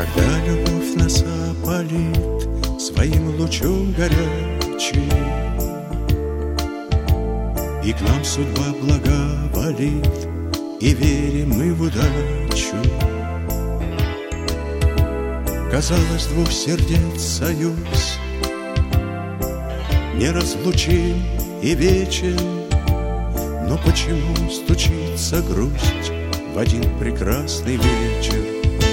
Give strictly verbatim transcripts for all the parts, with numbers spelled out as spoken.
Когда любовь нас опалит своим лучом горячим, и к нам судьба благоволит, и верим мы в удачу. Казалось, двух сердец союз неразлучим и вечен, но почему стучится грусть в один прекрасный вечер?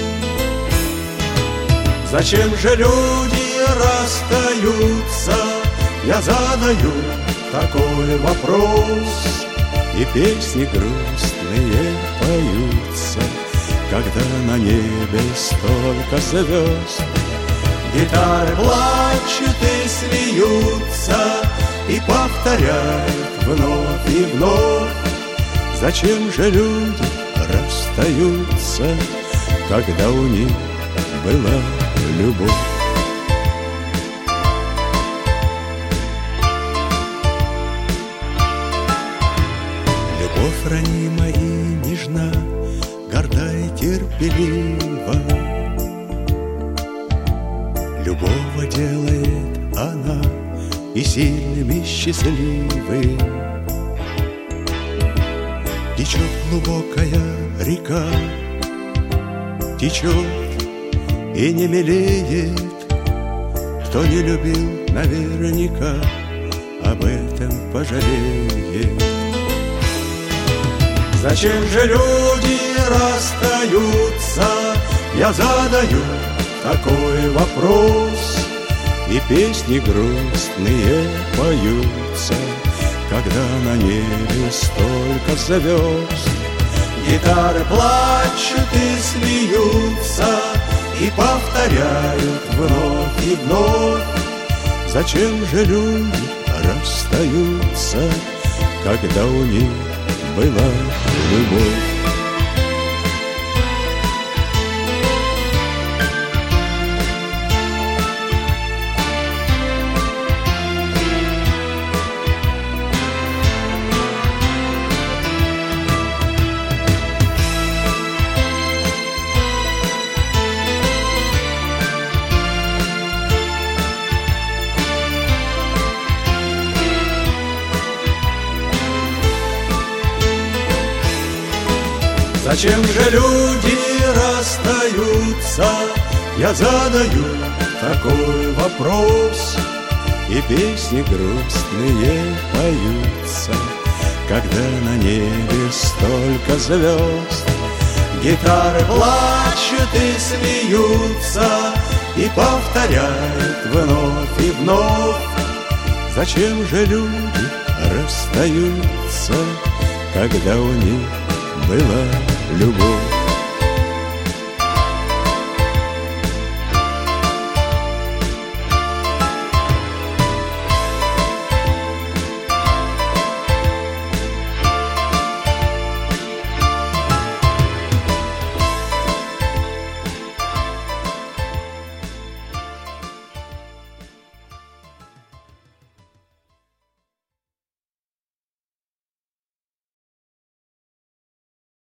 Зачем же люди расстаются? Я задаю такой вопрос, и песни грустные поются, когда на небе столько звезд. Гитары плачут и смеются, и повторяют вновь и вновь. Зачем же люди расстаются, когда у них была любовь? Любовь ранима и нежна, горда и терпелива. Любого делает она и сильным, и счастливым. Течет глубокая река, течет и не мелеет. Кто не любил, наверняка об этом пожалеет. Зачем же люди расстаются? Я задаю такой вопрос, и песни грустные поются, когда на небе столько звезд. Гитары плачут и смеются, и повторяют вновь и вновь. Зачем же люди расстаются, когда у них была любовь? Зачем же люди расстаются? Я задаю такой вопрос, и песни грустные поются, когда на небе столько звезд. Гитары плачут и смеются, и повторяют вновь и вновь. Зачем же люди расстаются, когда у них была любовь?